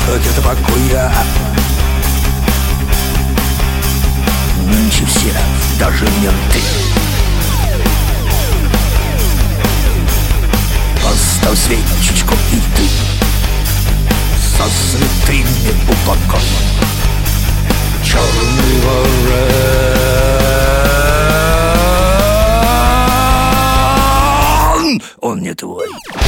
хотят покоя. Нынче все, даже менты, поставь свечечку и ты со святыми упокой. Черный ворон, он не твой.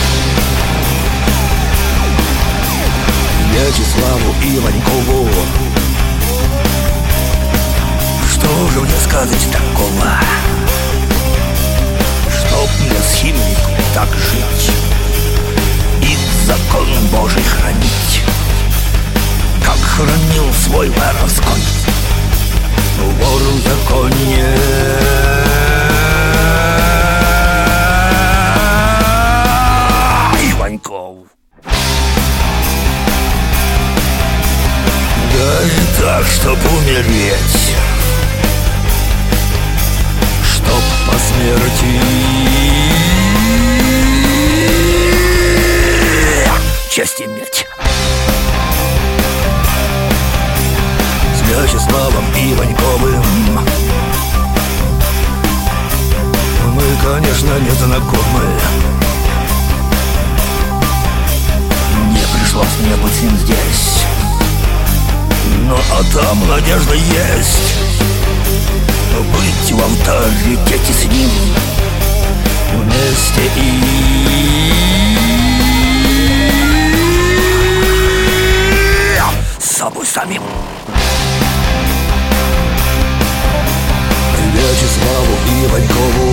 Вячеславу Иванькову, что же мне сказать такого, чтоб мне с химником так жить и закон Божий хранить, как хранил свой воровской вор в законе. Иваньков. Да и так, чтоб умереть, чтоб по смерти честь иметь. С Вячеславом Иваньковым мы, конечно, не знакомы. Не пришлось мне быть с ним здесь, но а там надежда есть быть в авторитете с ним вместе и с собой самим. Вячеславу Иванькову,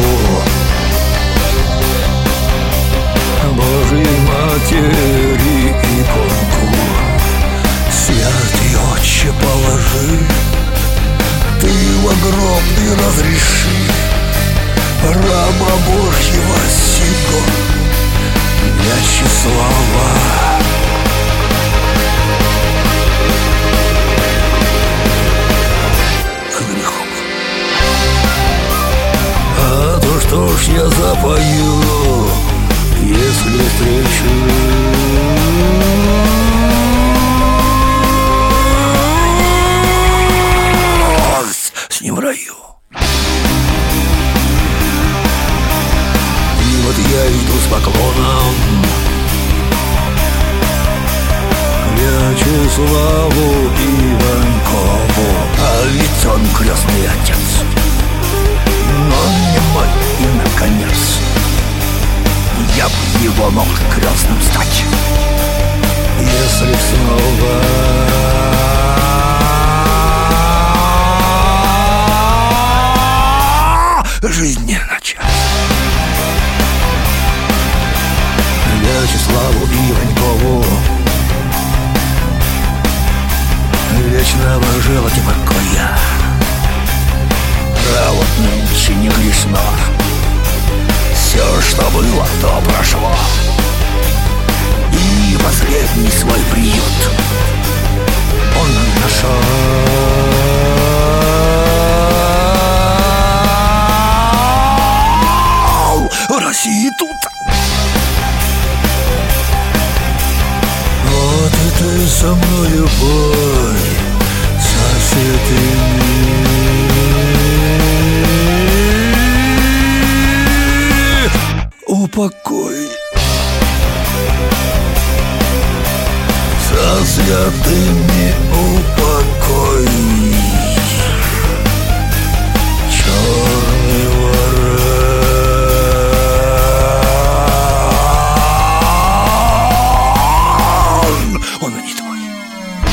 Божьей матери иконку, святый Отче, положи ты во гроб и разреши раба Божьего сего Вячеслава. Грехов. А то что ж я запою, если встречу с ним в раю. И вот я иду с поклоном Вячеславу Иванькову, а ведь он крестный отец, но не мой. И наконец я б его мог крестным стать, если б снова жизнь не начать. Вячеславу Иванькову вечного живота покоя. А вот нынче не грешно, все, что было, то прошло, и последний свой приют он нашел в России тут. Вот и ты со мною, бой, со святыми упокой, со святыми упокой. Черный ворон, он не твой.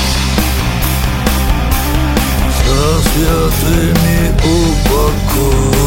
Со святыми упокой.